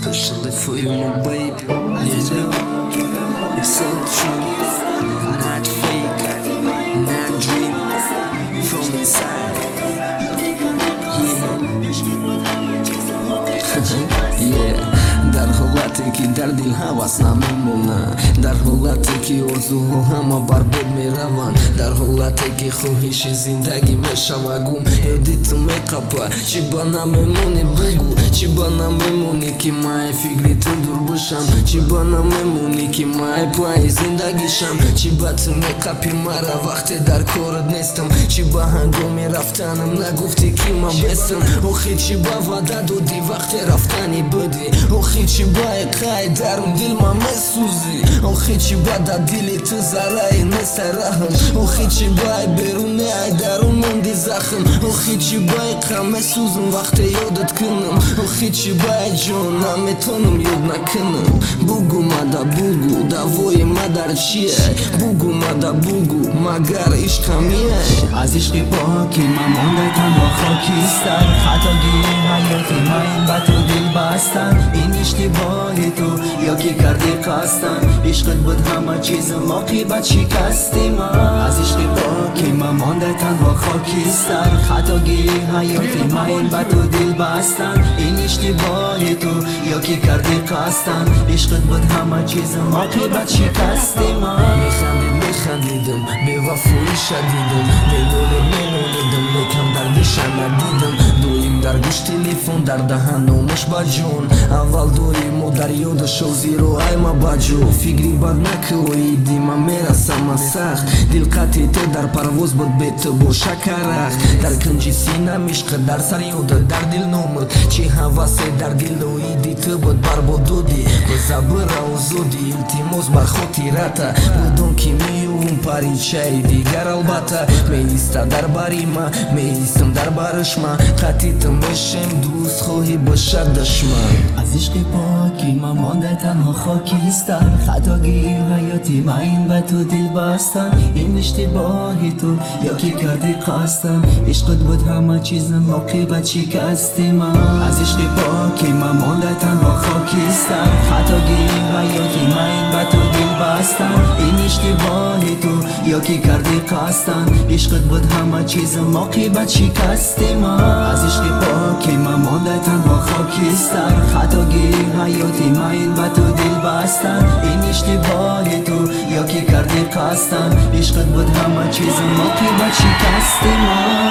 Especially for you, my baby. Yeah, it's so true, not fake, not dream, from inside. Yeah, дар ҳолате ки дар дил ҳавас намемона, дар ҳолате ки орзуҳо ҳама барбод мераванд, дар ҳолате ки хоҳиши зиндагӣ мешава гум. Ёди ту меқапа, чӣ ба намемонӣ бугу, чӣ ба намемонӣ ки май фикри ту дур бошам, чӣ ба намемонӣ ки май паи зиндагишам, чӣ ба ту меқапи мара вақте дар корат нестам, чӣ ба ҳангоми рафтанам нагуфтӣ ки ман бестам, охир чӣ ба ваъда додӣ вақте рафтанӣ будӣ, охир чӣ ба иқаи дарун дил ман месӯзӣ, охир чӣ ба дар дили ту зарраи неста раҳм, охир чӣ ба беруни ай дарун монди захм, охир чӣ ба иқам месӯзам вақте ёдат кунам, охир чӣ ба ҷон наметонам ёд накунам. Бугу мада бугу, давои ма дар чиай, бугу мада бугу, магар ишқам миай. аз ишқи поки ман мондай танҳо хокистар, хатогии ҳаёти ман ба ту дил бастан, ин иштибоҳи ту ё ки карди қасдан, ишқат буд ҳама чизм оқибат шикасти ман. аз ишқи поки ман мондай танҳо хокистар, хатогии ҳаёти ман ба ту дил бастан, ин иштибоҳи ту ё ки карди қасдан, ишқат буд ҳама чизм оқибат шикасти ман. Механдидам, бевафоӣ шадидам, менолидам, лекам дардиша надидам, доим дар гӯш телефон, дар даҳан номаш ба ҷон, аввал доимо дар ёдашо зиро айма ба ҷо, фикри бад накӯи дима мерасама сахт, дилқати те дар парвоз буд бе ту боша карах, дар кунҷи синам ишқа дар сар ёда дар дил номад, чӣ ҳавасе дар дилоиди ту буд барбод додӣ, бо забра озодӣ илтимос бар хотирата, будон ки меёвум паричаи дигар албатта, меиста дар бари ма, меистам дар бараш ма, қатъи ту мешем дӯст хоҳӣ бошад душман. аз ишқи поки ман мондай танҳо хокистар, хатогии ҳаёти ман ба ту дил бастан, ин иштибоҳи ту ё ки карди қасдан, ишқат буд ҳама чизм оқибат шикасти ман. аз ишқи поки ман мондай танҳо хокистар, хатогии ҳаёти ман ба ту дил бастан, ин иштибоҳи ту ё ки карди қасдан, ишқат буд ҳама чизм оқибат шикасти ман. аз ишқи поки ман мондай танҳо хокистар, хатогии ҳаёти ман ба ту дил бастан, ин иштибоҳи ту ё ки карди қасдан, ишқат буд ҳама чизм оқибат шикасти ман.